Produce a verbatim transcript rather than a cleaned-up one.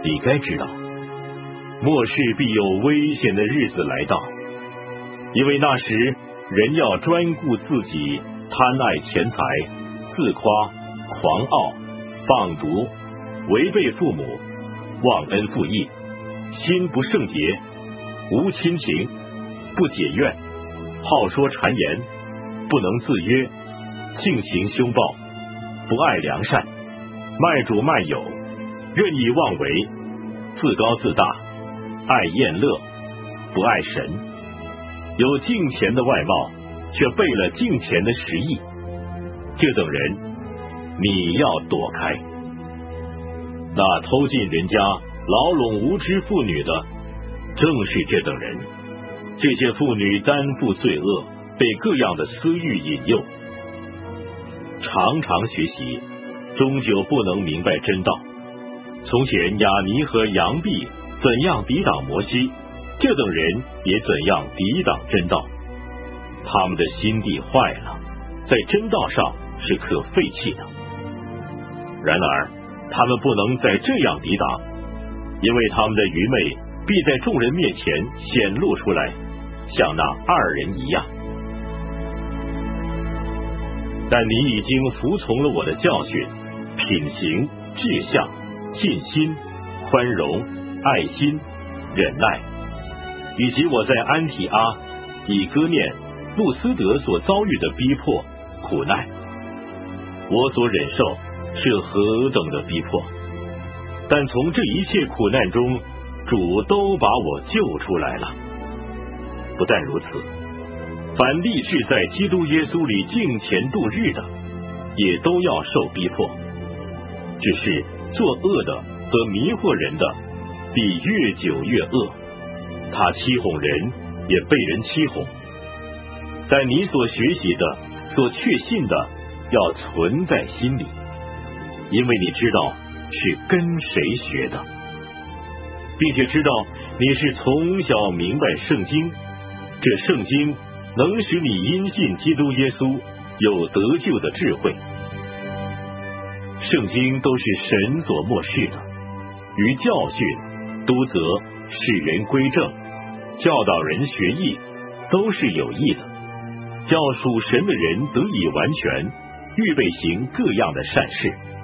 你该知道，末世必有危险的日子来到，因为那时人要专顾自己，贪爱钱财，自夸，狂傲，放毒，违背父母，忘恩负义，心不圣洁，无亲情，不解怨，好说谗言，不能自约，性行凶暴，不爱良善，卖主卖友，任意妄为，自高自大，爱厌乐，不爱神，有敬虔的外貌，却背了敬虔的实意，这等人你要躲开。那偷进人家牢笼无知妇女的，正是这等人。这些妇女担负罪恶，被各样的私欲引诱，常常学习，终究不能明白真道。从前亚尼和杨毕怎样抵挡摩西，这等人也怎样抵挡真道。他们的心地坏了，在真道上是可废弃的。然而他们不能再这样抵挡，因为他们的愚昧必在众人面前显露出来，像那二人一样。但你已经服从了我的教训，品行、志向、信心、宽容、爱心、忍耐，以及我在安提阿、以哥念、路斯德所遭遇的逼迫、苦难。我所忍受是何等的逼迫，但从这一切苦难中，主都把我救出来了。不但如此，凡立志在基督耶稣里敬虔度日的，也都要受逼迫。只是作恶的和迷惑人的，必越久越恶。他欺哄人，也被人欺哄。但你所学习的、所确信的，要存在心里，因为你知道是跟谁学的，并且知道你是从小明白圣经。这圣经能使你因信基督耶稣有得救的智慧。圣经都是神所默示的，于教训、督责、使人归正、教导人学义，都是有益的，叫属神的人得以完全，预备行各样的善事。